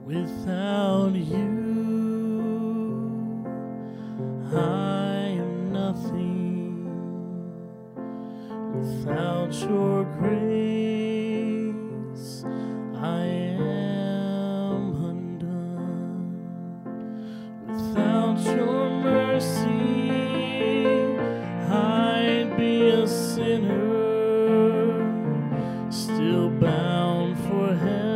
Without you, I am nothing. Without your grace, I am undone. Without your mercy, I'd be a sinner, still bound for hell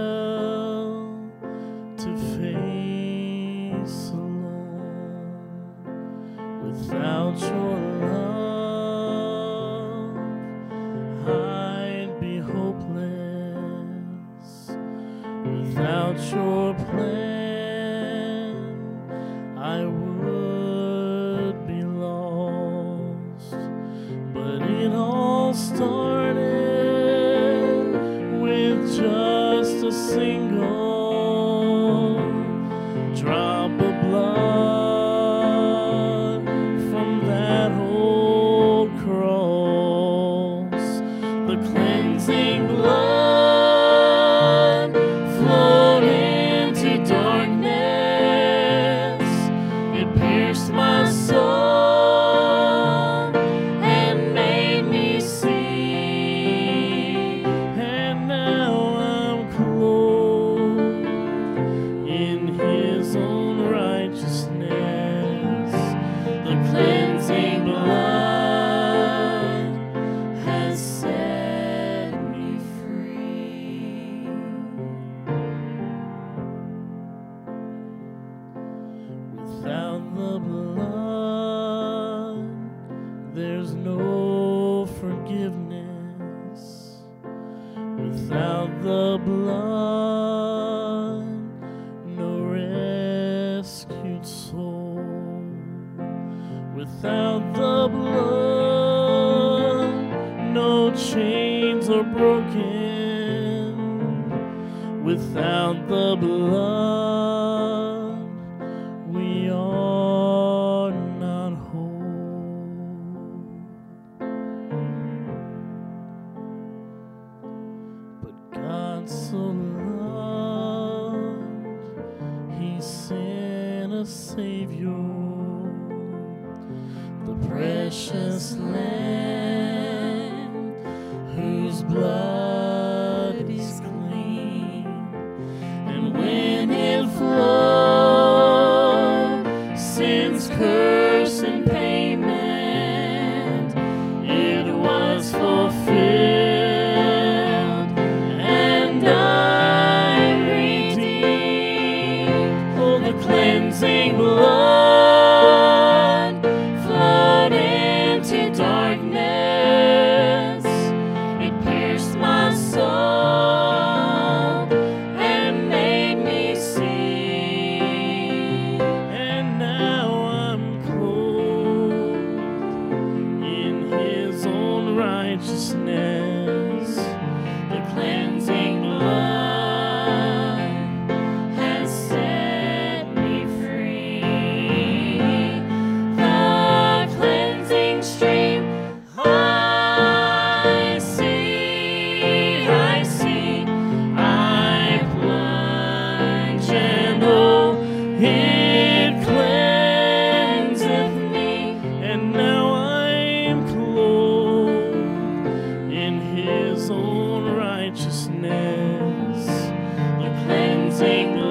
to face alone. Without your love, I'd be hopeless. Without your plan, I would be lost. But it all started with just a single drop of blood from that old cross. The cleansing blood flowed into darkness. It pierced my soul and made me see. And now I'm clothed in his own righteousness. The cleansing blood has set me free. Without the blood, there's no forgiveness. Without the blood, no rescued soul. Without the blood, no chains are broken. Without the blood, we are not whole. But God so loved, he sent a Savior, the precious Lamb, whose blood is clean. And when it flowed, sin's curse and payment, it was fulfilled, and I'm redeemed. Oh, the cleansing blood flowed into darkness. It pierced my soul and made me see. And now I'm clothed in his own righteousness. The cleansing blood has set me free. The cleansing stream I see, I plunge, and oh, it cleanseth me. And now I'm clothed in his own righteousness. The cleansing